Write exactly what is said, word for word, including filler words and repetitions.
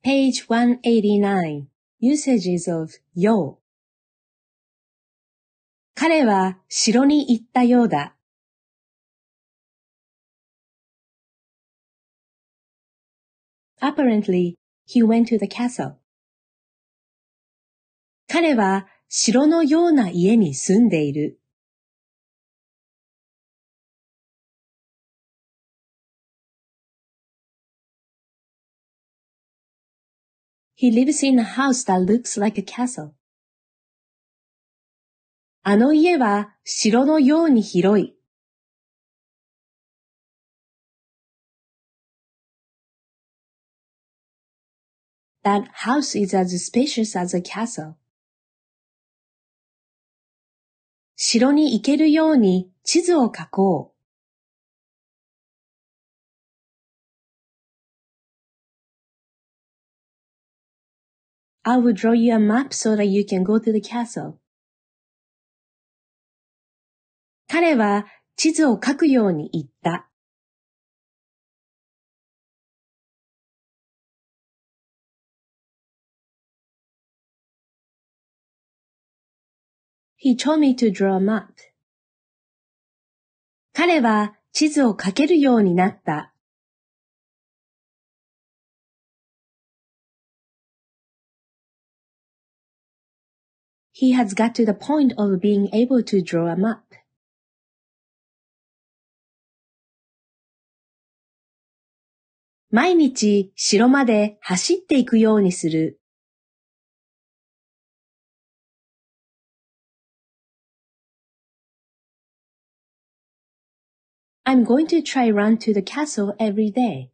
Page one eighty-nine. Usages of yo. 彼は城に行ったようだ。Apparently, he went to the castle. 彼は城のような家に住んでいる。He lives in a house that looks like a castle. あの家は城のように広い。That house is as spacious as a castle. 城に行けるように地図を書こう。I will draw you a map so that you can go to the castle. 彼は地図を書くように言った。He told me to draw a map. 彼は地図を書けるようになった。He has got to the point of being able to draw a map. 毎日城まで走っていくようにする。I'm going to try run to the castle every day.